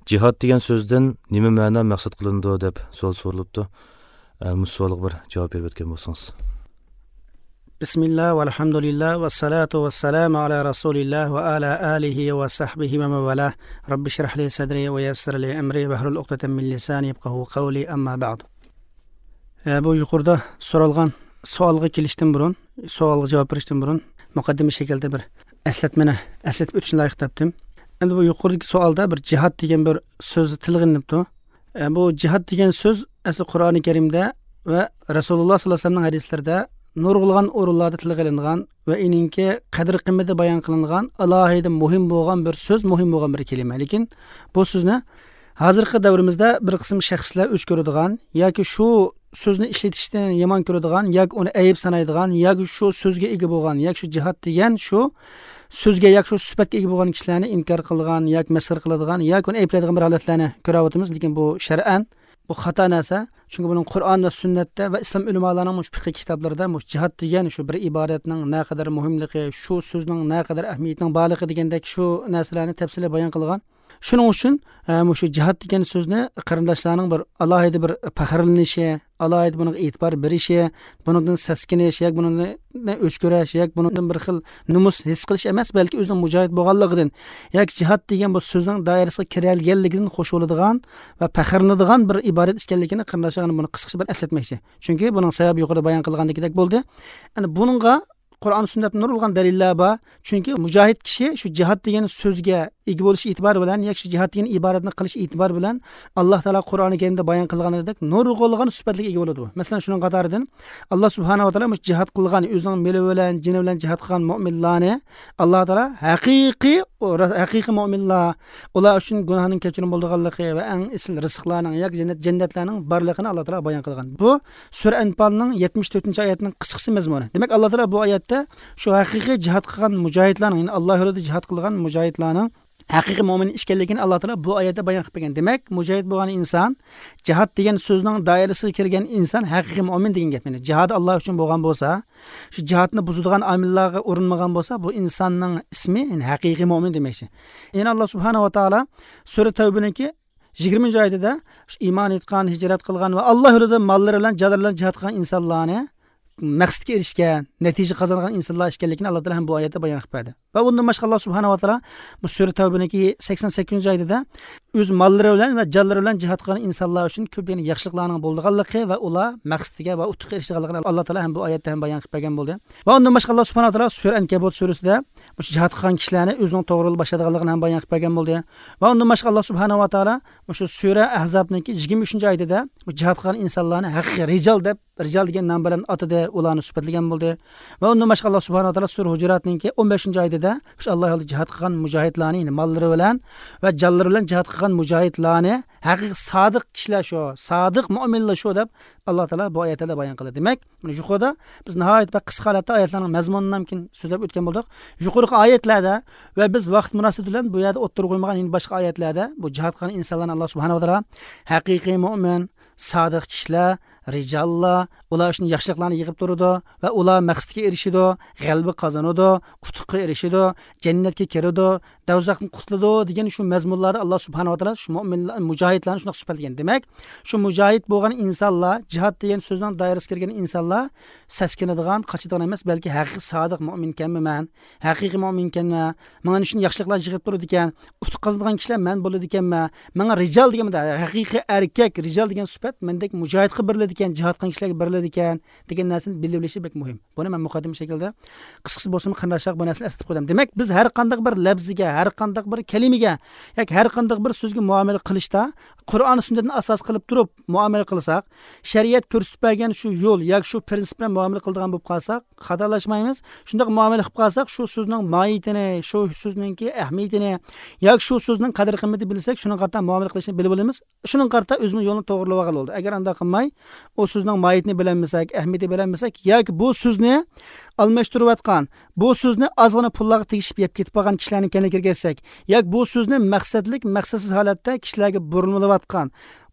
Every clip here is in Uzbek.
Jihad degan so'zdan nima ma'no maqsad qilindi deb savol so'ralibdi. Bu savolga bir javob berib o'tgan bo'lsangiz. Bismillah walhamdulillah wassalatu wassalamu ala rasulillah wa ala alihi wa sahbihi wa mawala. Rabbi shrah li sadri wa yassir li amri wahlul 'uqdatan min lisani yafqahu qawli amma ba'd. Bu yuqorida so'ralgan savolga kelishdan burun, savolga javob berishdan burun muqaddima shaklida bir eslatib o'tishni loyiq topdim. Endi bu yuqoridagi savolda bir jihad degan bir so'z tilg'inibdi. Bu jihad degan so'z asli Qur'oni Karimda va Rasululloh sollallohu alayhi vasallamning hadislarida nurg'ulg'an o'rinlarda tilg'ilingan va ininki qadr-qimmati bayon qilingan alohida muhim bo'lgan bir so'z, muhim bo'lgan bir kalima. Lekin bu so'zni hozirgi davrimizda bir qism shaxslar o'ch ko'radigan yoki shu so'zni ishlatishdan yomon ko'radigan yoki uni ayib sanaydigan yoki shu so'zga ega bo'lgan yoki shu jihad degan shu so'zga yoki shu sifatga ega bo'lgan kishilarni inkor qilgan yoki masxir qiladigan yoki uni ayblaydigan bir holatlarni ko'ryapmiz. Lekin bu shar'an bu xato narsa. Chunki buning Qur'on va sunnatda va islom ulamolarining fiqh kitoblarida jihad degan shu bir ibodatning naqadar muhimligi, shu so'zning naqadar ahamiyatining borligi degandek shu narsalarni tafsilli bayon qilgan. Shuning uchun shu jihad degan so'zni qarindoshlarning bir alohida bir faxrlanishi, alohida bunga e'tibor berishi, bundan saskinish, yoki bundan o'chko'rash, yoki bundan bir xil numus his qilish emas, balki o'zining mujohid bo'lganligidan, yoki jihad degan bu so'zning doirasiga kiralganligidan xush bo'ladigan va faxrlanadigan bir ibodat ekanligini qarindoshlarga buni qisqacha bir eslatmoqchi. Chunki buning sababi yuqorida bayon qilgandagidek bo'ldi. Endi buningga Qur'on sunnat nurulgan dalillar bor. Chunki mujohid kishi shu jihad degan so'zga ega bo'lish e'tibor bilan yoki shu jihad degan ibodatni qilish e'tibor bilan Alloh taolo Qur'oni Karimda bayon qilganidek nurg'ulg'an sifatlarga ega bo'ladi. Masalan, shuning qatoridan Alloh subhanahu va taolo jihad qilgan, o'zining meli bilan, jini bilan jihad qilgan mu'minlarni Alloh taolo haqiqiy mu'minlar, ular uchun gunohning kechirim bo'lganligi va eng isl rizqlarning yoki jannatlarning borligini Alloh taolo bayon qilgan. Bu sura Anfalning 74-oyatining qisqasi mazmuni. Demak, Alloh taolo bu oyatda shu haqiqiy jihad qilgan mujohidlarning, Alloh yo'lida jihad qilgan mujohidlarning haqiqiy mo'min ishkanligini Alloh taolo bu oyatda bayon qilib bergan. Demak, mujohid bo'lgan inson, jihad degan so'zning doirasiga kirgan inson haqiqiy mo'min degan gap. Ya'ni jihad Alloh uchun bo'lgan bo'lsa, shu jihadni buzadigan omillarga urinmagan bo'lsa, bu insonning ismi haqiqiy mo'min demakchi. Ya'ni Alloh subhanahu va taolo sura Tavbaniki 20-oyatida iymon etgan, hijrat qilgan va Alloh yo'lida mollari bilan, jonlari bilan jihad qilgan insonlarni maqsadga erishgan, natija qozongan insonlar ekanligini Alloh taolo ham bu oyatda bayon qilib berdi. Va bundan boshqa Alloh subhanahu va taolo bu sura Tavbaniki 88-oyatida o'z mollari bilan va jonlari bilan jihad qilgan insonlar uchun ko'pgina yaxshiliklarning bo'lganligi va ular maqsadiga va utqi erishganligini Alloh taolo ham bu oyatda ham bayon qilib bergan bo'ldi. Va undan boshqa Alloh subhanahu va taolo sura Ankabut surasida bu jihad qilgan kishilarni o'zining to'g'ri yo'lda boshlaganligini ham bayon qilib bergan bo'ldi. Va undan boshqa Alloh subhanahu va taolo shu sura Ahzobniki 23-oyatida bu jihad qilgan insonlarni haqiqiy rijal degan nom bilan atadi, ularni sifatlagan bo'ldi. Va undan boshqa Alloh subhanahu va taolo sura Hujuratniki 15-oyatida shu Alloh yo'lida jihad qilgan mujohidlarning mollari bilan va jonlari bilan jihad qilgan mujohidlarni haqiqiy sodiq kishilar shu, sodiq mu'minlar shu deb Alloh taolo bu oyatlarda bayon qildi. Demak, buni yuqorida biz nihoyat va qisqa holatda oyatlarning mazmunini ham so'zlab o'tgan bo'ldik. Yuqorgi oyatlarda va biz vaqt munosabati bilan bu yerda o'ttirib qo'ymagan boshqa oyatlarda bu jihad qilgan insonlarni Alloh subhanahu va taolo haqiqiy mu'min, sodiq kishilar, rijallar, ular uchun yaxshiliklarni yig'ib turadi va ular maqsadga erishadi, g'alaba qozonadi, qutuqqa erishadi, jannatga kiradi, do'zaxdan qutuladi degan shu mazmunlarda Alloh subhanahu va taolo shu mu'minlar, mujohidlarni shunday sifatlagan. Demak, shu mujohid bo'lgan insonlar, jihad degan so'zning doirasiga kirgan insonlar saskinadigan, qochadigan emas, balki haqiqiy sodiq mu'minkanman men, haqiqiy mu'minkanman, menga shunday yaxshiliklar yig'ib turadi ekan, qutuq qozonadigan kishilar men bo'ladi ekanman, menga rijal deganda haqiqiy erkak, rijal degan sifat mendek mujohidga beriladi ekan, jihad qilgan kishilarga beriladi ekan degan narsani bilib bek muhim. Buni men muqaddim shaklda qisqasi bo'lsa qarindoshlar bu narsani eslatib qo'ydim. Demak, biz har qanday bir labziga, har qanday bir kalimaga yoki har qanday bir so'zga muomala qilishda Qur'on sunnatni asos qilib turib muomala qilsak, shariat ko'rsatib bergan shu yo'l yoki shu prinsip bilan muomala qiladigan bo'lib qolsak, xatolashmaymiz. Shunday muomala qilib qolsak, shu so'zning mohiyatini, shu so'zningki ahamiyatini yoki shu so'zning qadr-qimmatini bilsak, shuning qarta muomala qilishni bilib olamiz. Shuning qarta o'zimiz yo'lni to'g'rilab olgan bo'ldi. Agar unda qilmay, o so'zning mohiyatini bilmasak, ahamiyatini bilmasak yoki bu so'zni almashtirayotgan, bu so'zni ozgina pullarga tegishib yeb ketib qolgan kishilarning kaniga kirgansak, yoki bu so'zni maqsadsiz holatda kishilarga burilmayotgan,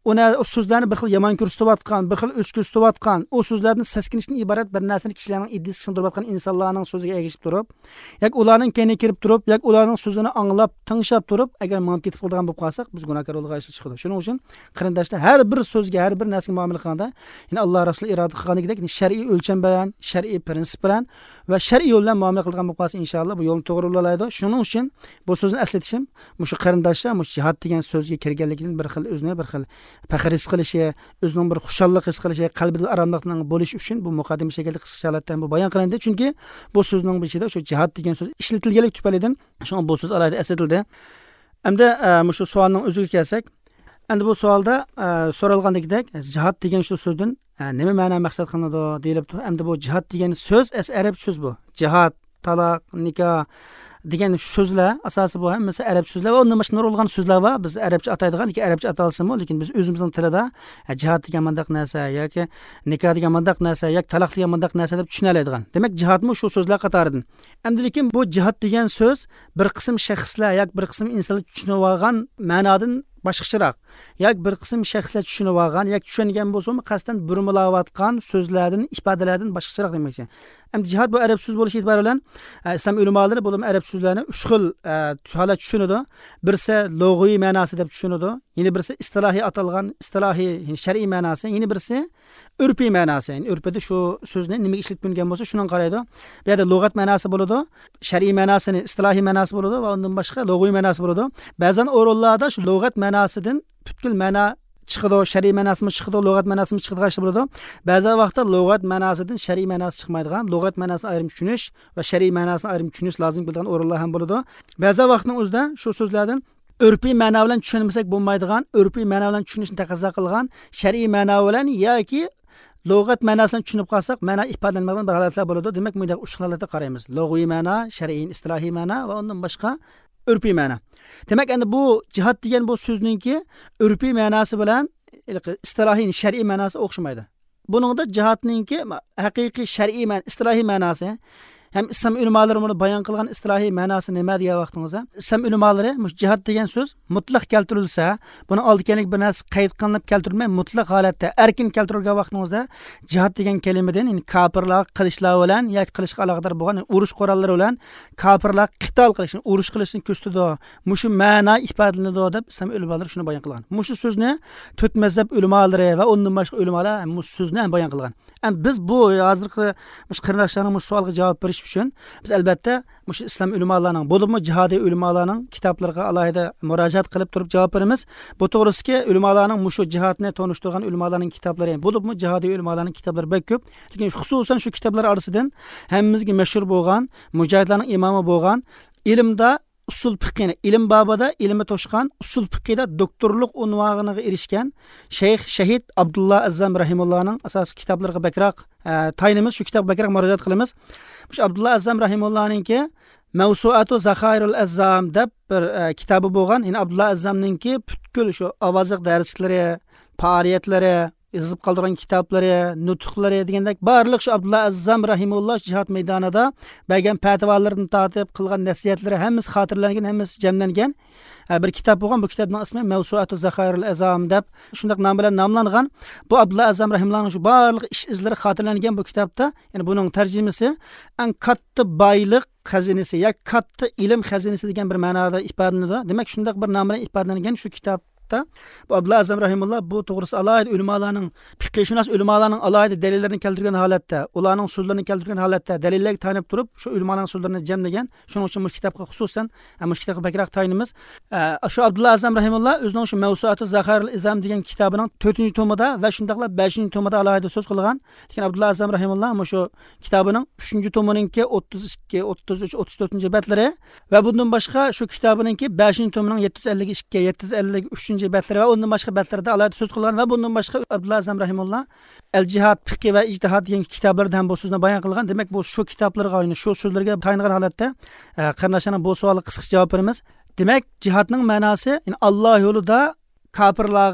o so'zlarni bir xil yomon ko'rsatayotgan, bir xil o'chkirsatayotgan, o so'zlarni saskinishdan iborat bir narsani kishilarning iddisi sindirayotgan insonlarning so'ziga ergashib turib, yoki ularning keyniga kirib turib, yoki ularning so'zini anglab, tinglab turib, agar ma'lum ketib qolgan bo'lib qolsak, biz gunohkor bo'lgan ish chiqadi. Shuning uchun qarindoshlar har bir so'zga, har bir narsaga muomala qilganda, ya'ni Alloh Rasuli iroda qilganidek shar'iy o'lcham bilan, shar'iy prinsip bilan va shar'iy yo'l bilan muomala qilgan bo'lib qolsa, inshaalloh bu yo'lni to'g'ri bo'laydi. Shuning uchun bu so'zni eslatishim, shu qarindoshlar jihad degan so'zga kirganligidan bir xil o'zini bir xil faxr his qilishi, o'zining bir xushallik his qilishi, qalbida aromlikning bo'lishi uchun bu muqaddima shaklda qisqa holatdan bu bayon qilindi. Chunki bu so'zning ichida shu jihad degan so'z ishlatilganlik tufaylidan shu bu so'z alohida eslatildi. Endi shu savolning o'ziga kelsak, endi bu savolda so'ralgandek jihad degan shu so'zdan nima ma'no maqsad qilinadi deyilibdi. Endi bu jihad degan so'z arab so'z bu. Jihad, taloq, nikoh degan so'zlar asosi bu hammasi arab so'zlar va undan boshqa nurg'ulgan so'zlar va biz arabcha ataydigan, lekin arabcha atalsa-mu, lekin biz o'zimizning tilida jihad degan mandaq narsa yoki nikoh degan mandaq narsa yoki taloq degan mandaq narsa deb tushuna oladigan. Demak, jihadmi shu so'zlar qatoridan. Endi lekin bu jihad degan so'z bir qism shaxslar yoki bir qism insonlar tushunib olgan ma'nodan boshqacharoq. Yoki bir qism shaxslar tushunib olgan yoki tushungan bo'lsa-mu, qasddan burmilayotgan so'zlardan, ifodalardan boshqacharoq demoqchi. Endi jihad bu arab so'z bo'lishi e'tibori bilan islom ulamolari bu arab so'zlarni 3 xil holat tushunadi. Birisi lug'iy ma'nosi deb tushunadi, yana birisi istilohiy atalgan, istilohiy shar'iy ma'nosi, yana birisi urfiy ma'nosi. Yani urfida shu so'zni nimaga ishlatgan bo'lsa, shundan qaraydi. Bu yerda lug'at ma'nosi bo'ladi, shar'iy ma'nosini, istilohiy ma'nosi bo'ladi va undan boshqa lug'iy ma'nosi bo'ladi. Ba'zan o'rinlarda shu lug'at ma'nosidan butkul ma'no chiqadi, shar'iy ma'nosimi chiqadi, lug'at ma'nosimi chiqadi qarshi bo'ladi. Ba'zi vaqtda lug'at ma'nosidan shar'iy ma'nosi chiqmaydigan, lug'at ma'nosini ayrim tushunish va shar'iy ma'nosini ayrim tushunish lozim bo'lgan o'rinlar ham bo'ladi. Ba'zi vaqtning o'zida shu so'zlardan urfiy ma'no bilan tushunmasak bo'lmaydigan, urfiy ma'no bilan tushunishni taqozo qilgan, shar'iy ma'no bilan yoki lug'at ma'nosini tushunib qolsak, ma'no ifodalanmagan bir holatlar bo'ladi. Demak, bunda 3 holatda qaraymiz. Lug'iy ma'no, shar'iy, istilohiy ma'no va undan boshqa urfiy ma'no. Demak, endi bu jihad degan bu so'zningki urfiy ma'nosi bilan istilohiy, shar'iy ma'nosi o'xshamaydi. Buningda jihadningki haqiqiy shar'iy ma'no, istilohiy ma'nosi hem İslam ulemalari buni bayon qilgan istilohiy ma'nosi nima degan vaqtingizda, İslam ulemalari jihad degan so'z mutlaq keltirilsa, buni oldikanlik bir narsa qayd qilinib keltirilmay, mutlaq holatda erkin keltirilgan vaqtingizda jihad degan kalimadan kofirlar qilishlar bilan yoki qilishga aloqador bo'lgan urush qurollari bilan kofirlar qital qilishni, urush qilishni ko'rsatadi. Mushu ma'no ifodalanadi deb İslam ulemalari shuni bayon qilgan. Mushu so'zni to'rt mazhab ulemalari va undan boshqa ulemalar mushu so'zni bayon qilgan. Biz bu hozirgi mush qarindoshlarning mush savolga javob berish uchun biz albatta mush islom ulemalarining, bo'libmi jihodiy ulemalarining kitoblariga alohida murojaat qilib turib javob beramiz. Bu to'g'risida ulemalarining mush jihadni tanishtirgan ulemalarining kitoblari, bo'libmi jihodiy ulemalarining kitoblari bek ko'p. Lekin xususan shu kitoblar orasidan hammamizga mashhur bo'lgan, mujohidlarning imomi bo'lgan, ilmda usul fiqhini, ilm babida ilmi to'shqan, usul fiqhida doktorlik unvoniga erishgan Shayx Shahid Abdullah Azzam rahimullohning asosiy kitoblariga bakroq taynimiz, shu kitobga bakroq murojaat qilamiz. Shu Abdullah Azzam rahimullohningki Mavsuatu Zakhairul Azzam deb bir kitobi bo'lgan. Ya'ni Abdullah Azzamningki butkul shu ovozliq darslari, faoliyatlari, yozib qoldirgan kitoblari, nutqlari degandek barliq shu Abdullah Azzam rahimulloh jihad maydonida bergan fatvolardan tortib qilgan nasihatlari hammasi xotirlangan, hammasi jamlangan bir kitob bo'lgan. Bu kitobning ismi Mavsuatu Zakhairul Azzam deb shunday nom bilan nomlangan. Bu Abdullah Azzam rahimullohning shu barliq ish izlari xotirlangan bu kitobda. Ya'ni buning tarjimasi an katta boylik xazinasi yoki katta ilm xazinasi degan bir ma'noda ifodalanadi. Demak, shunday bir nom bilan ifodalangan shu kitob bu Abdullah Azzam rahimulloh bu to'g'risida alohida ulamalarning, fiqhshunos ulamalarning alohida dalillarini keltirgan holatda, ularning so'zlarini keltirgan holatda dalillarga tayanib turib, shu ulamalarning so'zlarini jamlagan. Shuning uchun bu kitobga xususan, bu kitobga bakroq tayanimiz. Shu Abdullah Azzam rahimulloh o'zining shu Mavsuatu Zakhairul Azzam degan kitobining 4-tomida va shundaqla 5-tomida alohida so'z qilgan. Lekin Abdullah Azzam rahimulloh shu kitobining 3-tomininki 32, 33, 34-batlari va bundan boshqa shu kitobininki 5-tomining 752, 753 batlari va undan boshqa batlarda alohida so'z qilgan va bundan boshqa Abdullah Azzam rahimulloh Al-Jihad, Fiqh va Ijtihad degan kitoblarda ham bu so'zni bayon qilgan. Demak, bu shu kitoblarga, shu so'zlarga tayangan holatda qarindoshlarning bu savolga qisqacha javob beramiz. Demak, jihadning ma'nosi Alloh yo'lida kofirlarga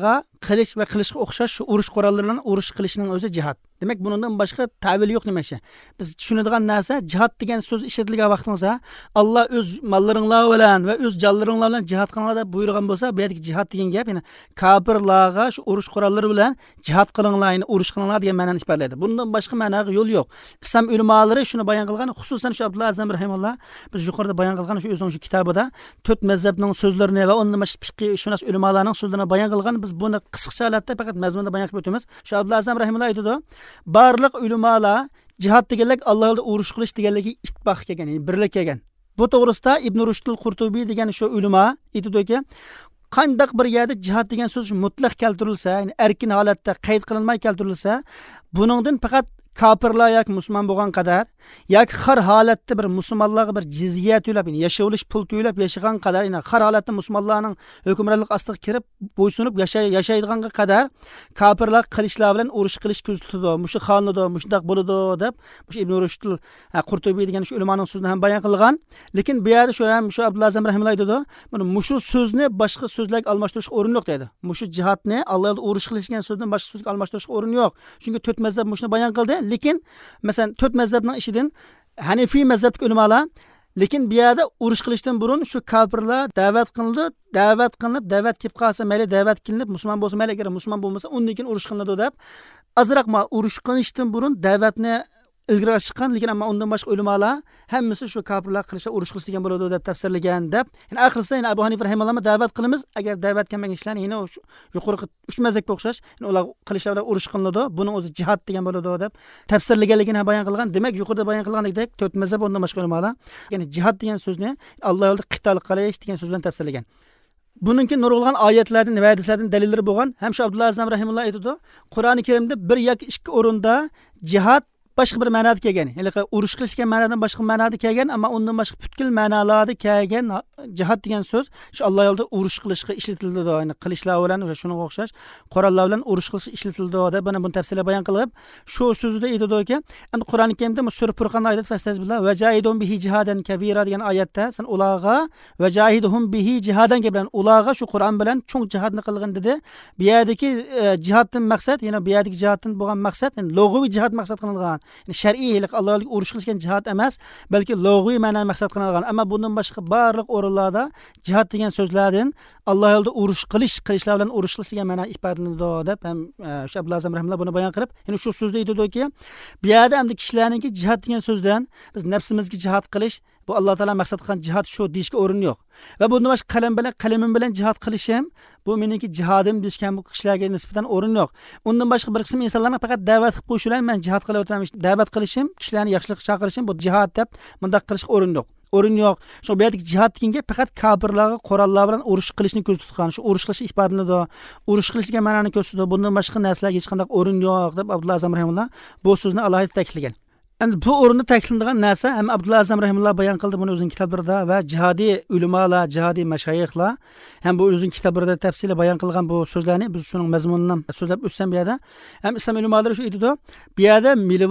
qilich va qilishga o'xshash shu urush qurollaridan urush qilishning o'zi jihad. Demak, bundan boshqa ta'vil yo'q demakchi. Biz tushunadigan narsa jihad degan so'z ishlatilgan vaqtimizda Alloh o'z mollaringlar bilan va o'z jonlaringlar bilan jihad qilinglar deb buyurgan bo'lsa, bu yerdagi jihad degan gap, ya'ni kofirlarga shu urush qurollari bilan jihad qilinglar, ya'ni urush qilinglar degan ma'noni ifodalaydi. Bundan boshqa ma'noga yo'l yo'q. Islom ulamolari shuni bayon qilgan, xususan shu Abdullah Azam rahimulloh biz yuqorida bayon qilgan shu o'zining shu kitobida 4 mazhabning so'zlarini va undan boshqa fiqh shunas ulamolarning so'zlarini bayon qilgan. Biz buni qisqacha holatda faqat mazmunda bayon qilib o'tamiz. Shu Abdullah Azam rahimulloh aytadi, barliq ulamolar jihad deganlik Alloh yo'lida urush qilish deganligi ittifoq kelgan, ya'ni birlik kelgan. Bu to'g'risida Ibn Rushd al-Qurtubiy degan shu ulamo aytadiki, qandaq bir yerda jihad degan so'z mutlaq keltirilsa, ya'ni erkin holatda qayd qilinmay keltirilsa, buningdan faqat kofirlar yoki musulmon bo'lgan qadar yoki har holatda bir musulmonlarga bir jizya to'lab, yashayolish pul to'lab yashagan qadar, ya'ni har holatda musulmonlarning hukmronlik ostiga kirib bo'ysunib yashaydiganga qadar kofirlar qilishlar bilan urush qilish ko'zladi. Mushu xonida, mushundaq bo'ladi deb shu Ibn Rushd al-Qurtubiy degan shu ulamoning so'zini ham bayon qilgan. Lekin bu yerda shu Abdullah Azam rahimahulloh aytadi, mana mushu so'zni boshqa so'zlarga almashtirishga o'rin yo'q dedi. Mushu jihadni Allohga urush qilish degan so'zdan boshqa so'zga almashtirishga o'rin yo'q. Chunki 4 mazhab mushuni bayon qildi. Lekin masalan 4 mazhabning ishidan Hanifiy mazhabdagi ulamolar lekin bu yerda urush qilishdan burun shu kofirlar da'vat qilinib, da'vat kelib qolsa mayli, da'vat qilinib, musulmon bo'lsa mayli, agar musulmon bo'lmasa undan keyin urush qilinadi deb azroq urush qilishdan burun da'vatni ilgari chiqqan, lekin ammo undan boshqa ulamolar hammasi shu kofirlar qilishga urush qilish degan bo'ladi deb tafsirlagan deb. Ya'ni oxirida Abu Hanifa rahimahulloh da'vat qilamiz, agar da'vat kelmagan kishilarni yana yuqorqi 3 mazhabga o'xshash, ya'ni ular qilishlar urush qilinadi, buning o'zi jihad degan bo'ladi deb tafsirlaganligini bayon qilgan. Demak, yuqorida bayon qilganidek 4 mazhab undan boshqa ulamolar, ya'ni jihad degan so'zni Alloh yo'lida qital qilish degan so'z bilan tafsirlagan. Buningki nurg'ulgan oyatlardan va hadislardan dalillari bo'lgan. Ham shu Abdullah Azam rahimahulloh aytadi, Qur'oni Karimda 1 yoki 2 o'rinda jihad boshqa bir ma'noda kelgan. Ya'ni urush qilishgan ma'nodan boshqa ma'noda kelgan, ammo undan boshqa butkul ma'nolarda kelgan jihad degan so'z shu Alloh yo'lida urush qilishga ishlatildi. Ya'ni qilishlar bilan va shunga o'xshash qurollar bilan urush qilish ishlatildi deb buni tafsillar bayon qilib, shu so'zida aytadiki, endi Qur'oni Karimda Sura Furqon oyat fastazbillah va jahidun bihi jihadan kabira degan oyatda sen ularga va jahiduhum bihi jihadan bilan ularga shu Qur'on bilan cho'ng jihadni qilgan dedi. Bu yerdagi jihaddan maqsad, ya'ni bu yerdagi jihaddan bo'lgan maqsad, ya'ni lug'aviy jihad maqsad qilingan. Yani shar'iy Allohga urush qilishgan jihad emas, balki lug'aviy ma'noni maqsad qilingan. Ammo bundan boshqa barliq o'rinlarda jihad degan so'zlardan Alloh yo'lida urush qilishlar bilan urush qilish degan ma'no ifodalanadi deb ham shu Abdullah Azam rahimahulloh buni bayon qilib, ya'ni shu so'zda aytadiki, bu yerda ham kishilarningki jihad degan so'zdan biz nafsimizga jihad qilish, bu Alloh taolo maqsad qilgan jihad shu deyishga o'rin yo'q. Va bundan boshqa qalamim bilan jihad qilishim, bu meniki jihadim deyishgan bu kishilarga nisbatan o'rin yo'q. Undan boshqa bir qism insonlarning faqat da'vat qilib qo'yishilar, men jihad qilyapman, da'vat qilishim, kishilarni yaxshilikka chaqirishim bu jihad deb bundaq qilishga o'rin yo'q. O'rin yo'q. Shu bu yerdagi jihad deganga faqat kofirlarga qurollar bilan urush qilishni ko'z tutgan. Shu urush qilish ifodalanadi. Urush qilishga ma'noni ko'rsatadi. Bundan boshqa narsalarga hech qanday o'rin yo'q deb Abdullah Azam rahimahulloh bu so'zni alohida ta'kidlagan. Endi bu o'rinda ta'kidlangan narsa ham Abdullah Azam rahimahulloh bayon qildi buni o'zining kitoblarida va jihodiy ulamolar, jihodiy mashayixlar ham bu o'zining kitoblarida tafsili bayon qilgan bu so'zlarni biz shuning mazmunidan so'zlab o'tsam bu yerda ham islom ulamolari shu aytadi, bu yerda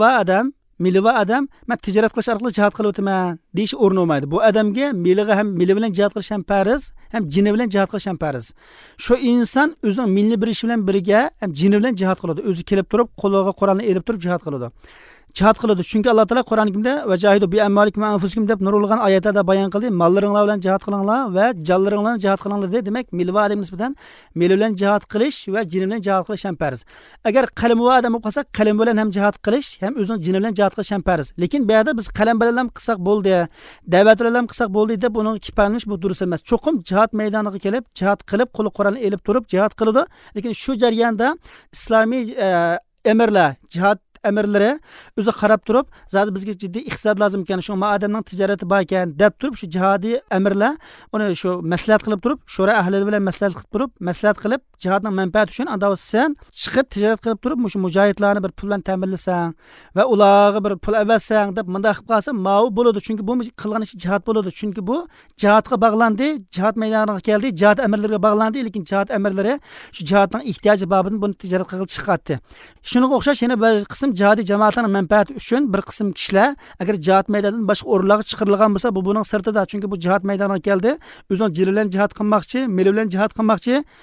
miliva adam men tijorat qilish orqali jihad qilib o'taman deyish o'rin olmaydi. Bu odamga miliga ham mili bilan jihad qilish ham farz, ham jini bilan jihad qilish ham farz. Shu inson o'zining milni bir ish bilan birga ham jini bilan jihad qiladi. O'zi kelib turib, qo'liga Qur'onni elib turib jihad qiladi. Jihad qiladi. Chunki Alloh taolo Qur'oni Karimda va jahidu bi amvalikum va anfusikum deb nurulgan oyatlarda bayon qildi. Mollaringlar bilan jihad qilinglar va jonlaringlar bilan jihad qilinglar dedi. Demak, milva odam nisbatan mil bilan jihad qilish va jin bilan jihad qilish ham farz. Agar qalam va odam bo'lib qolsa, qalam bilan ham jihad qilish, ham o'zining jini bilan jihad qilish ham farz. Lekin bu yerda biz qalam bilan ham qilsak bo'ldi, da'vat bilan ham qilsak bo'ldi deb uni kifanmish bu durust emas. Cho'qim jihad maydoniga kelib, jihad qilib, qo'li Qur'onni elib turib jihad qiladi. Lekin shu jarayonda islomiy emirlar, jihad emirlari o'zi qarab turib, zodi bizga jiddiy iqtisod lozim ekan, shu odamning tijarati bor ekan deb turib, shu jihodiy emirlar uni shu maslahat qilib turib, shura ahli bilan maslahat qilib, jihadning manfaati uchun anda sen chiqib tijorat qilib turib, shu mujohidlarni bir pul bilan ta'minlasang va ularga bir pul avatsang deb bunday qilib qolsa, ma'u bo'ladi. Chunki bu qilgan ish jihad bo'ladi. Chunki bu jihadga bog'landi, jihad maydoniga keldi, jihad emirlariga bog'landi, lekin jihad emirlari shu jihadning ehtiyoji babidan buni tijorat qilib chiqardi. Shunga o'xshash yana bir qism jihodiy jamoatlarning manfaati uchun bir qism kishilar agar jihad maydonidan boshqa o'rinlarga chiqarilgan bo'lsa, bu buning sirtida. Chunki bu jihad maydoniga keldi, o'zining jiri bilan jihad qilmoqchi, mili bilan jihad qilmoqchi,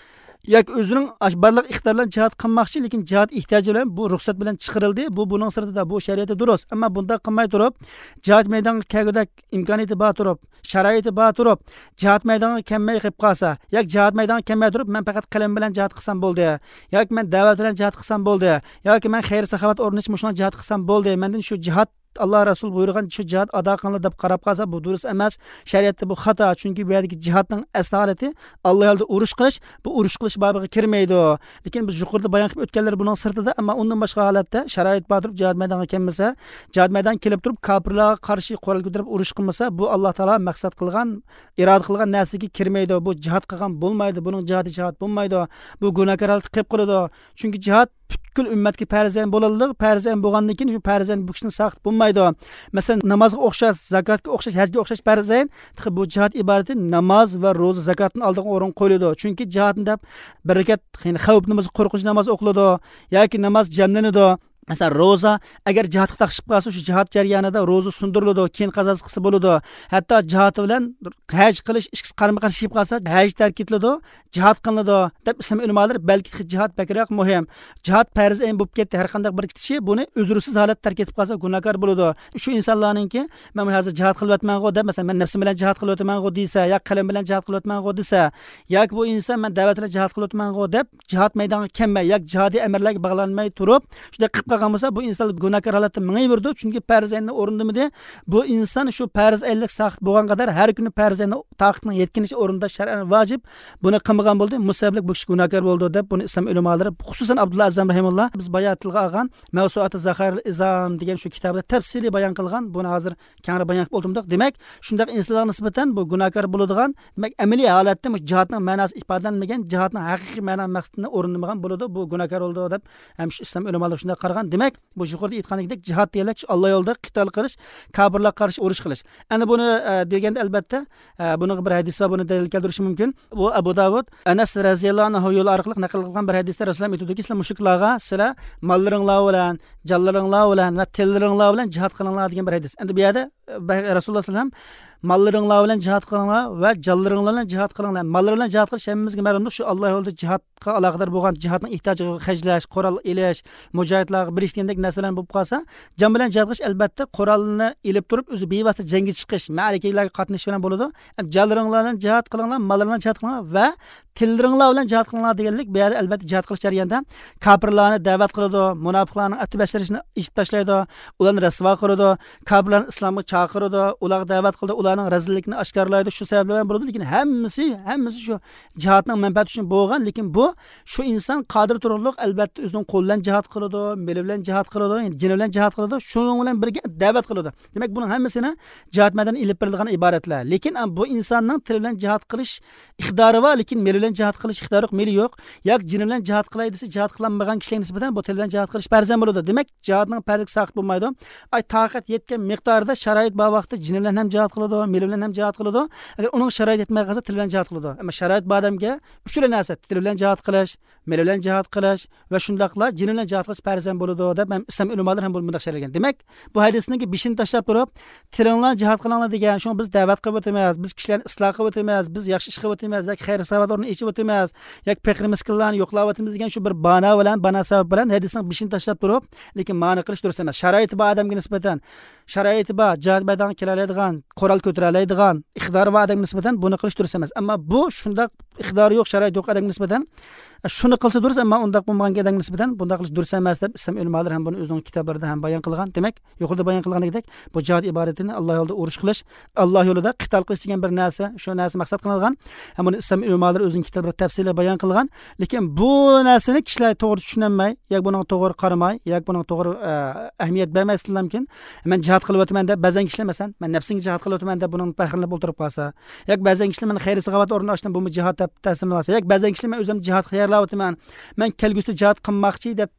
yoki o'zining barliq ixtiyor bilan jihad qilmoqchi, lekin jihad ehtiyoji bilan bu ruxsat bilan chiqarildi. Bu buning sirtida, bu shariatda durust. Ammo bunda qilmay turib, jihad maydoniga kelgudak imkoniyati bor turib, sharoiti bor turib, jihad maydoniga kelmay qilib qolsa, yoki jihad maydoniga kelmay turib, men faqat qalam bilan jihad qilsam bo'ldi, yoki men da'vat bilan jihad qilsam bo'ldi, yoki men xayr saxovat o'rnatish mushuna jihad qilsam bo'ldi. Mendan shu jihad Allah Rasul buyurgan shu jihad ado qilinadi deb qarab qolsa, bu durust emas. Shariatda bu xato. Chunki bu yerdagi jihadning asli holati Alloh yo'lida urush qilish, bu urush qilish babiga kirmaydi. Lekin biz yuqorida bayon qilib o'tganlar buning sirtida, ammo undan boshqa holatda sharoit bor turib jihad maydoniga kelmasa, jihad maydoniga kelib turib kofirlarga qarshi qo'l ko'tarib urush qilmasa, bu Alloh taolo maqsad qilgan, iroda qilgan narsaga kirmaydi. Bu jihad qilgan bo'lmaydi. Buning jihadi jihad bo'lmaydi. Bu gunohkor holat qilib qoladi. Chunki jihad butkul ummatga farzan bo'ladi. Farzan bo'lgandan keyin shu farzan bu kishini saqt bo'lmaydi. Masalan, namozga o'xshash, zakotga o'xshash, hajga o'xshash farzan, bu jihad iborati namoz va ro'za, zakotning oldiga o'rin qo'yiladi. Chunki jihadni deb bir rakat xavf namoz, qo'rqinch namoz o'qiladi yoki namoz jamlanadi. Mesela roza agar jihadga taqishib qolsa, shu jihad jarayonida roza sundiriladi, keyin qazosi qilsa bo'ladi. Hatto jihad bilan haj qilish ikkisi qarama-qarshi kelib qolsa, haj tark etiladi, jihad qilinadi deb islom ulamolar balki jihad bakroq muhim. Jihad farz ayn bo'lib ketdi, har qanday bir kishi buni uzrsiz holat tark etib qolsa gunohkor bo'ladi. Shu insonlarningki, men hozir jihad qilyapman-ku deb, masalan, men nafsim bilan jihad qilyapman-ku desa, yoki qalam bilan jihad qilyapman-ku desa, yoki bu inson men da'vat bilan jihad qilyapman-ku deb jihad maydoniga kelmay, yoki jihodiy amirlarga bog'lanmay turib, shunday qilib qolsa, bu inson gunohkor holatda mingayverdi. Chunki farz aynni o'rindamidi. Bu inson shu farz aynlik saqt bo'lgan qadar har kuni farz aynni taqtning yetkinishi o'rinda shar'an vojib. Buni qilmagan bo'ldi, musablik bu kishi gunohkor bo'ldi deb buni islom ulamolari, xususan Abdullah Azam rahimulloh biz bayon tilga olgan Mavsuat Zaharul Izam degan shu kitobda tafsiliy bayon qilgan. Buni hozir kengre bayon qilib o'tdim. Demak, shunday insonlarga nisbatan bu gunohkor bo'ladigan, demak amaliy holatda jihadning ma'nosi ifodalanmagan, jihadning haqiqiy ma'no maqsadini o'rinlamagan bo'ladi. Bu gunohkor bo'ldi deb ham shu islom ulamolari shunday qaragan. Demak, bu yuqorida aytganidek jihad deyilik Alloh yo'lida qital qilish, kofirlarga qarshi urush qilish. Endi buni deganda albatta buni bir hadis va buni dalil keltirish mumkin. Bu Abu Davud Anas radhiyallohu anhu yo'li orqali naql qilgan bir hadisda Rasululloh aytdiki, sizlar mushriklarga sizlar mollaringlar bilan, jonlaringlar bilan va tillaringlar bilan jihad qilinglar degan bir hadis. Endi bu yerda Rasululloh sallam mollaringlar bilan jihad qilinglar va jonlaringlar bilan jihad qilinglar. Mollar bilan jihad qilish hammamizga ma'lumdir. Shu Alloh yo'lida jihadga aloqador bo'lgan jihadning ehtiyojiga hajlash, qurol elish, mujohidlarga birishgandek narsalar bo'lib qolsa, jon bilan jihad qilish albatta qurolni elib turib o'zi bevosita jangga chiqish, ma'rakalarga qatnashish bilan bo'ladi. Jonlaringlar bilan jihad qilinglar, mollar bilan jihad qilinglar va tillaringlar bilan jihad qilinglar deganlik bu yerda albatta jihad qilish jarayonida kofirlarni da'vat qiladi, munofiqlarning atbashlashini ichib tashlaydi, ularni rasvo qiladi, kofirlarni islomga chaqiradi, ularga da'vat qiladi, ularning razillikni oshkorlaydi. Shu sabab bilan bo'ladi, lekin hammasi shu jihadning manfaati uchun bo'lgan, lekin bu shu inson qodir turliq albatta o'zining qo'li bilan jihad qiladi, meli bilan jihad qiladi, jini bilan jihad qiladi, shuning bilan birga da'vat qiladi. Demak, buning hammasini jihad maydoniga ilib berilgan iboratlar. Lekin bu insonning tili bilan jihad qilish iqtidori bor, lekin meli bilan jihad qilish iqtidori yo'q, meli yo'q. Yoki jini bilan jihad qilay desa, jihad qilmagan kishiga nisbatan bu til bilan jihad qilish farzan bo'ladi. Demak, jihadning farzlik saqt bo'lmaydi. Ay taqat yetgan miqdorda sharoit bor vaqtda jini bilan ham jihad qiladi, meli bilan ham jihad qiladi. Agar uning sharoit yetmay qolsa, til bilan jihad qiladi. Ammo sharoit bor odamga uchala narsa, til bilan jihad qilish, meli bilan jihad qilish va shundaqlar jini bilan jihad qilish farzan bo'ladi deb ham islom ulamolar ham bunday sharhlagan. Demak, bu hadisning beshini tashlab turib, tilinglar jihad qilinglar degan, shu biz da'vat qilib o'tamiz, biz kishilarni isloh qilib o'tamiz, biz yaxshi ish qilib o'tamiz, yoki xayr savat o'rnini ichib o'tamiz, yoki faqir miskinlarni yo'qlab o'tamiz degan shu bir bana sabab bilan hadisning beshini tashlab turib, lekin ma'ni qilish durust emas. Sharoiti bor odamga nisbatan, sharoiti bor, jihad maydoniga kela oladigan, qurol ko'tara oladigan, iqtidori bor odamga nisbatan buni qilish durust emas. Ammo bu shunda iqtidori yo'q, sharoiti yo'q odamga nisbatan shuni qilsa durust, ammo undaq bo'lmagan odamga nisbatan bunday qilish durust emas deb islom ulamolar ham buni o'zining kitoblarida ham bayon qilgan. Demak, yuqorida bayon qilganidek bu jihad iboratini Alloh yo'lida urush qilish, Alloh yo'lida qital qilish degan bir narsa, shu narsa maqsad qilingan. Ham buni islom ulamolar o'zining kitoblarida tafsilli bayon qilgan. Lekin bu narsani kishilar to'g'ri tushunmay, yoki buning to'g'ri qaramay, yoki buning to'g'ri ahamiyat bermaslik mumkin. Men jihad qilib o'taman deb ba'zan kishilar masalan, men nafsimga jihad qilib o'taman deb buning faxrlanib o'tirib qolsa, yoki ba'zan kishilar men xayr saxovat o'rnini ochdim, bu jihad deb ta'sirlansa, yoki ba'zan kishilar men o'zim jihad xayirlab o'taman, men kelgusida jihad qilmoqchi deb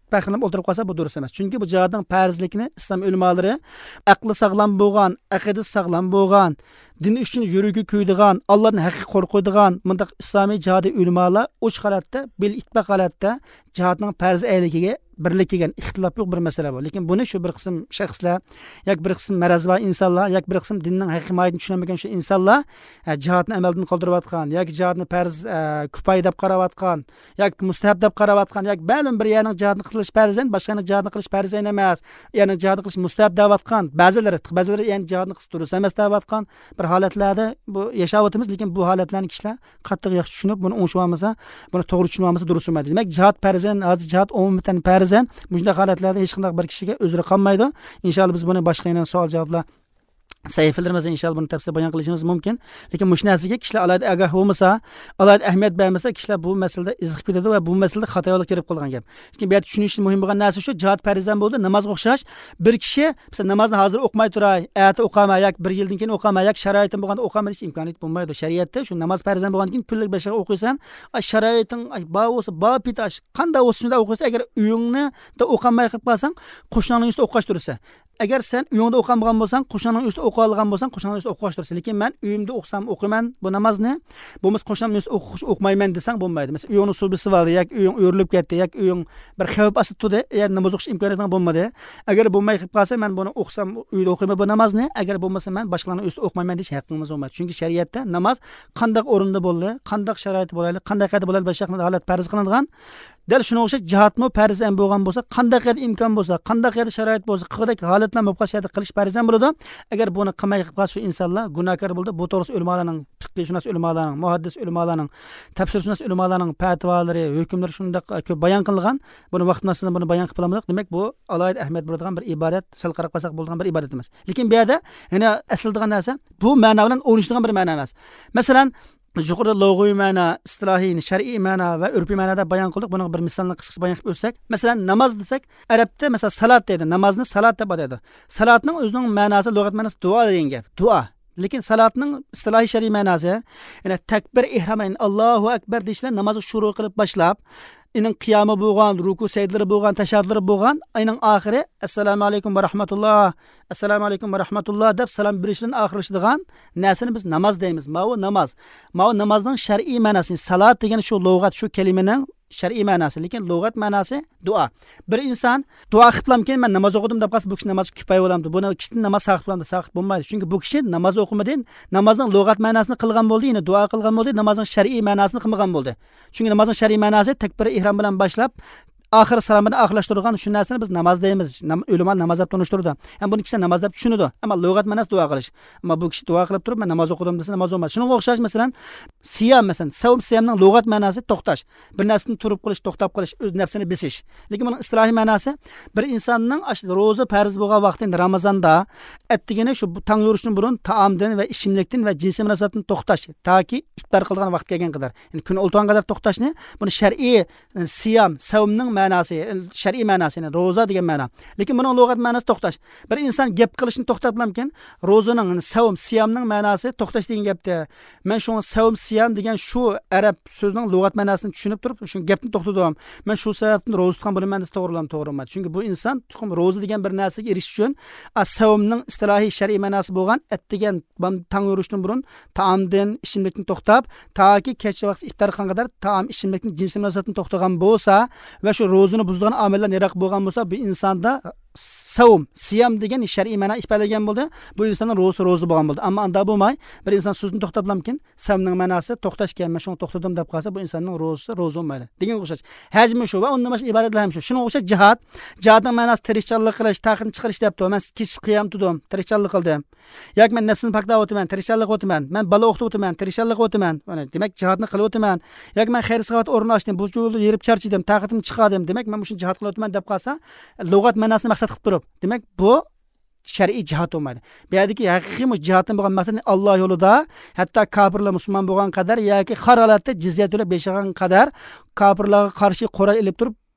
faxrlanib o'tirib qolsa bu durust emas. Chunki bu jihadning farzligini islom ulamolari aqli sog'lom bo'lgan, aqidasi sog'lom bo'lgan, din uchun yuragi kuydigan, Allohdan haqiqiy qo'rqadigan bundaq islomiy jihodiy ulamolar uch holatda bil ittifoq holatda jihadning farz ayligiga birlik kelgan ixtilof yo'q bir masala bu. Lekin buni shu bir qism shaxslar, yoki bir qism marazva insonlar, yoki bir qism dinning haqiqiy mohiyatini tushunmagan shu insonlar jihadni amaldan qoldirayotgan, yoki jihadni farz kifoya deb qarayotgan, yoki mustahab deb qarayotgan, yoki ma'lum bir yerning jihadni qilish farzan, boshqaning jihadni qilish farzan emas, ya'ni jihadni qilish mustahab deyotgan, ba'zilari yani jihadni qilish durust emas deyotgan bir holatlarda bu yashayotimiz, lekin bu holatlarni kishilar qattiq yaxshi tushunib, buni o'ngishmasa, buni to'g'ri tushunmasa durust emas. Demak, jihad farzan, hozir jihad umuman farzan, bunday holatlarda hech qanday bir kishiga o'zri qolmaydi. Inshaalloh biz buni boshqa yana savol javoblar sayfilarimizda inshaalloh buni tafsil bayon qilishimiz mumkin. Lekin mush narsaga kishilar alohida agah bo'lmasa, alohida ahamiyat bermasa, kishilar bu masalada izg'ib ketadi va bu masalada xatolik kirib qolgan gap. Chunki bu yerda tushunish muhim bo'lgan narsa shu, jihad farzan bo'ldi, namozga o'xshash. Bir kishi masalan namozni hozir o'qimay turay, erta o'qamay, yoki bir yildan keyin o'qamay, yoki sharoitim bo'lganda o'qamay hech imkoniyat bo'lmaydi. Shariatda shu namoz farzan bo'lgandan keyin kunlik 5 o'qiysan, sharoiting ba bo'lsa, ba pitash, qanday bo'lsa shunda o'qiysan. Agar uyingni da o'qamay qilib qolsang, qo'shnining ustida o'qash tursa. Agar sen uyingda o'qamagan bo'lsang, qo'shnining ustida o'qiy olgan bo'lsang, qo'shnining ustida o'qish tursa. Lekin men uyimda o'qsam o'qiman bu namozni, bo'lmasa qo'shnining ustida o'qimayman desang bo'lmaydi. Masalan, uyingni subisi var, yoki uying o'rilib ketdi, yoki uying bir xavf ostida turdi, ya'ni namoz o'qish imkoniyating bo'lmadi. Agar bo'lmay qilib qolsa, men buni o'qsam uyda o'qiyman bu namozni, agar bo'lmasa men boshqalarning ustida o'qimayman deyish haqqimiz bo'lmaydi. Chunki shariatda namoz qanday o'rinda bo'ldi, qanday sharoit bo'ladi, qanday qayda bo'ladi, boshqa holat farz qilingan. Dal shunga o'xshash jihatmi farzan bo'lgan bo'lsa, qanday qilib imkon bo'lsa, qanday qilib sharoit bo'lsa, qanday holatlar muqassada qilish farzan bo'ladi. Agar buni qilmay qilib qolsa, shu insonlar gunohkor bo'ldi. Bu to'g'risida ulamolarning, fiqhshunos ulamolarning, muhaddis ulamolarning, tafsirshunos ulamolarning fatvolari, hukmlari shunday ko'p bayon qilingan. Buni vaqtmasida buni bayon qilib olamiz. Demak, bu alohida ahamiyat bo'ladigan bir ibodat, sal qarab qolsak bo'ladigan bir ibodat emas. Lekin bu yerda yana asl degan narsa bu ma'no bilan o'ynashadigan bir ma'no emas. Masalan, yuqorida lug'aviy ma'no, istilohiy, shar'iy ma'no va urfiy ma'noda bayon qildik. Buni bir misolni qisqa bayon qilib o'tsak, masalan, namoz desak, arabda masalan salat deydi, namozni salat deb ataydi. Salatning o'zining ma'nosi, lug'at ma'nosi duo degan gap. Duo. Lekin salatning istilohiy shar'iy ma'nosi, ya'ni takbir, ihrom, Allohu akbar deyish bilan namozga shuru qilib boshlab, inin qiyomi bo'lgan, ruku sajdalari bo'lgan, tashahhudlari bo'lgan, ayning oxiri assalomu alaykum va rahmatulloh, assalomu alaykum va rahmatulloh deb salom berish bilan oxirlashadigan narsani biz namoz deymiz. Ma'u namoz. Ma'u namozning shar'iy ma'nosi, salat degan shu lug'at, shu kalimaning shar'iy ma'nosi, lekin lug'at ma'nosi duo. Bir inson duo qildim keyin men namoz o'qidim deb qalsa, bu kishi namoz kifoya bo'lamdi. Buni kishi namoz saqit bo'lamdi, saqit bo'lmaydi. Chunki bu kishi namoz o'qimadan, namozning lug'at ma'nosini qilgan bo'ldi, yine duo qilgan bo'ldi, namozning shar'iy ma'nosini qilmagan bo'ldi. Chunki namozning shar'iy ma'nosi takbir, ihrom bilan boshlab oxir salomini oxirlashtirgan shu narsani biz namoz deymiz. Ulamo namoz deb tunishtirdi. Ham buni kishi namoz deb tushunadi. Ammo lug'at ma'nosi duo qilish. Ammo bu kishi duo qilib turib, men namoz o'qidim desa namoz bo'lmaydi. Shunga o'xshash masalan, siyam masalan, siyamning lug'at ma'nosi to'xtash. Bir narsani turib qilish, to'xtab qilish, o'z nafsini besish. Lekin buning istilohiy ma'nosi bir insonning ro'za farz bo'lgan vaqtida Ramazonda attigini shu tong yorishdan burun taomdan va ichimlikdan va jinsiy munosabatdan to'xtash, toki iftor qilgan vaqt kelgan qadar. Ya'ni kun o'lgan qadar to'xtashni buni shar'iy siyam, savmning ma'nosi, shar'iy ma'nosi, ya'ni ro'za degan ma'no. Lekin buning lug'at ma'nosi to'xtash. Bir inson gap qilishni to'xtatlamkin, ro'zaning, savm, siyamning ma'nosi to'xtash degan gapda. Men shu savm, siyam degan shu arab so'zining lug'at ma'nosini tushunib turib, shu gapni to'xtatadim. Men shu sababdan ro'za tutgan buni ma'nosi to'g'rilamadi. Chunki bu inson tuxum ro'za degan bir narsaga erishish uchun savmning istilohiy shar'iy ma'nosi bo'lgan at degan tong yorishdan burun taomdan, ichimlikdan to'xtab, toki kechki vaqt iftor qilgan qadar taom, ichimlikning jinsiy munosabatini to'xtagan bo'lsa va shu ro'zani buzdigan omillar yiroq bo'lgan bo'lsa, bu insonda savm, siyam degan shar'iy ma'no ifodalagan bo'ldi. Bu insonning ro'za bo'lgan bo'ldi. Ammo unda bo'lmay, bir inson so'zni to'xtatlamkin, savmning ma'nosi to'xtashgan, men shuni to'xtadim deb qolsa, bu insonning ro'za bo'lmaydi. Degan o'xshash. Hajmi shu va undan boshqa ibodatlar ham shu. Shunga o'xshash jihad, jihadning ma'nosi tirikchilik qilish, taqini chiqarish debdi. Men kech qiyam tudim, tirikchilik qildim. Yoki men nafsini paklab o'taman, tirikchilik o'taman. Men bola o'qitib o'taman, tirikchilik o'taman. Demak, jihadni qilib o'taman. Yoki men xayr savat o'rin ochdim, bu yo'lda yerib charchadim, taqatim chiqadim. Demak, men shuni jihad qilib o'taman deb qolsa, lug'at ma'nosini maqsad qilib turib, demak bu shar'iy jihad bo'lmaydi. Bu yerdagi haqiqiy jihatdan bo'lgan maqsad Alloh yo'lida, hatto kofirlar musulmon bo'lgan qadar yoki har holatda jizya to'lab yashagan qadar kofirlarga qarshi qurol ilib turib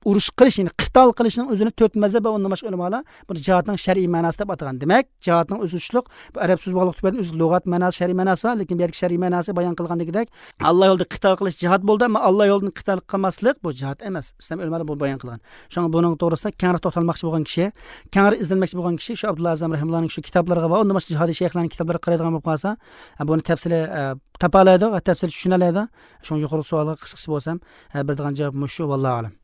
urush qilish, ya'ni qital qilishning o'zini 4 mazhab va undan boshqa ulamolar buni jihodning shar'iy ma'nosi deb atagan. Demak, jihodning o'zi ushliq, bu arab so'z bog'liq tufayli o'z lug'at ma'nosi, shar'iy ma'nosi var, lekin bu yerda shar'iy ma'nosi bayon qilgandagidek Alloh yo'lida qital qilish jihod bo'ldi, ammo Alloh yo'lida qital qilmaslik bu jihod emas. Islom ulamolari bu bayon qilgan. Shunga buning to'g'risida kengri to'xtalmoqchi bo'lgan kishi, kengri izlanmoqchi bo'lgan kishi shu Abdullah Azam rahimahullohning shu kitoblariga va undan boshqa jihodiy shayxlarning kitoblariga qaraydigan bo'lib qolsa, buni tafsili topalaydi va tafsili tushunadi. Shunga yuqori savolga qisqasi bo'lsam, beradigan javob shu, vallohu alam.